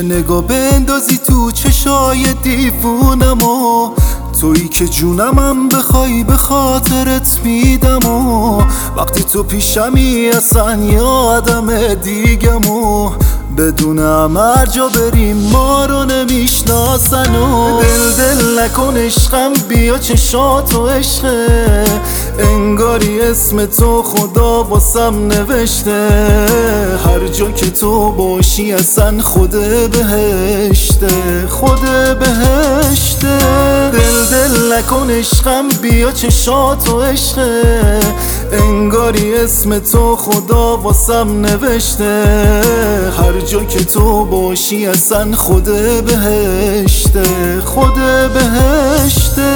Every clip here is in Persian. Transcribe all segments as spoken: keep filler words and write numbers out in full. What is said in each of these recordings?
میشه نگاه بندازی تو چشای دیوونم و تویی که جونمم بخوای به خاطرت میدم و وقتی تو پیشمی اصلا یه آدم دیگم و بدونم هر جا بریم ما رو نمیشناسن و دل دل نکن عشقم بیا چشاتو عشقه انگاری اسم تو خدا واسم نوشته هر جا که تو باشی اصلا خود بهشته خود بهشته دل دل نکن عشقم بیا چشاتو عشقه انگاری اسم تو خدا واسم نوشته هر جا که تو باشی اصلا خود بهشته خود بهشته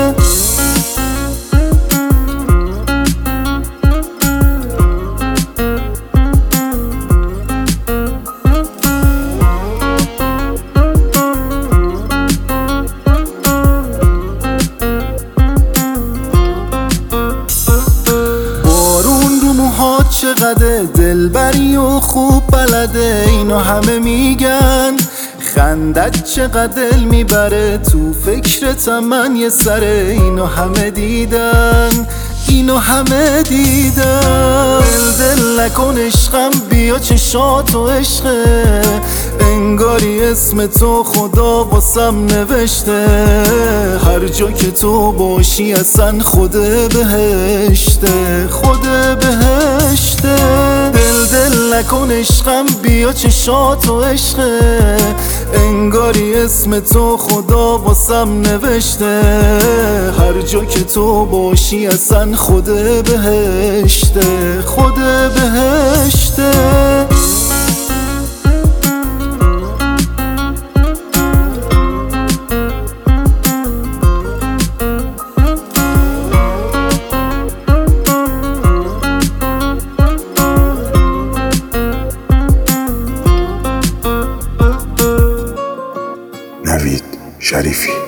چقدر دلبری و خوب بلده اینو همه میگن خندت چقدر دل میبره تو فکرتم من یه سره اینو همه دیدن اینو همه دیدن دل دل نکن عشقم بیا چشاتو عشقه انگاری اسم تو خدا واسم نوشته هر جا که تو باشی اصلا خود بهشته خود بهشته دل دل نکن عشقم بیا چشاتو عشقه انگاری اسم تو خدا واسم نوشته هر جا که تو باشی اصلا خود بهشته خود بهشته نوید شریفی.